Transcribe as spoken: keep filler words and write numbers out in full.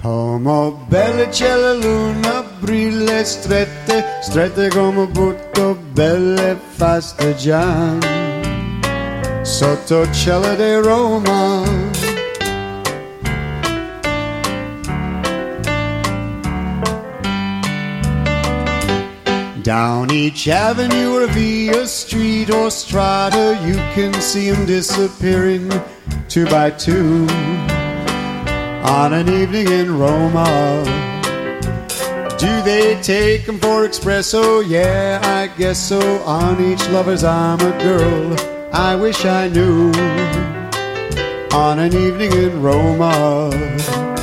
Come belle c'è la luna, brille strette, strette come butto, belle fasteggian, sotto il cielo di Roma. Down each avenue or via street or strata, you can see them disappearing two by two on an evening in Roma. Do they take them for espresso? Yeah, I guess so. On each lover's arm a girl I wish I knew on an evening in Roma.